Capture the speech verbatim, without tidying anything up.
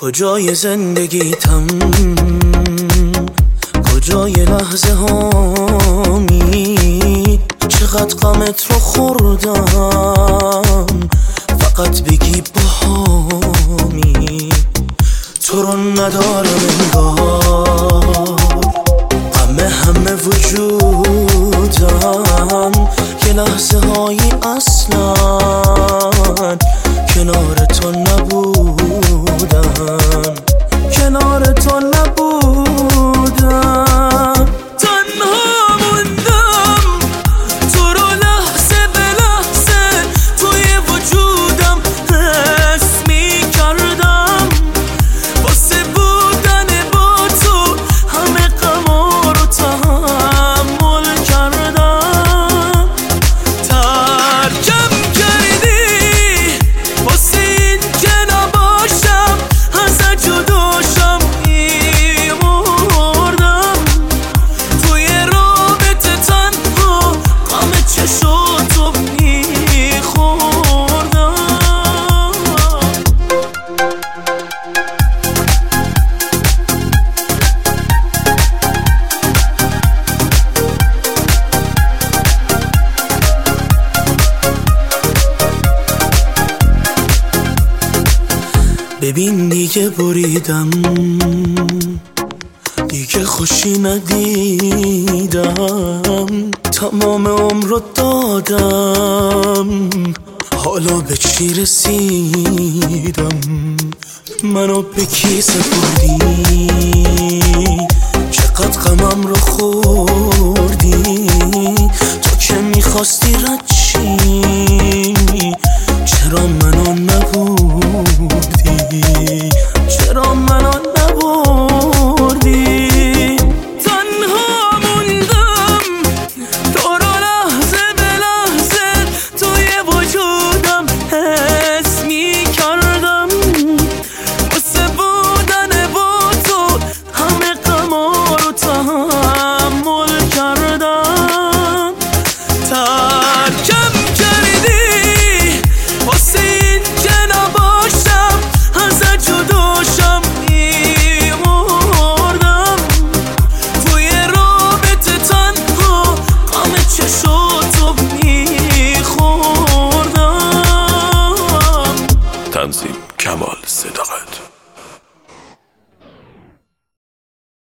کجای زندگیتم، کجای لحظه هامی، چقدر غمت رو خوردم فقط بگی باهامی. تو رو ندارم انگار، غم همه وجودم، یه لحظه هایی اصلا کنار تو نبودم، کنار تو نبودم. تنها موندم تو رو لحظه به لحظه توی وجودم حس می کردم، واسه بودن با تو همه غما رو تحمل کردم. ترکم کردی واسه این که نباشم، ازت جداشم میمردم، توی رابطه تنها غم چشاتو میخوردم. ببین دیگه بریدم، دیگه خوشی ندیدم، تمام عمر رو دادم، حالا به چی رسیدم؟ منو به کی سپردی؟ چقدر غمم رو خوردی؟ تو که میخواستی رد چی؟ چرا منو نبودی؟ چرا منو نبردی؟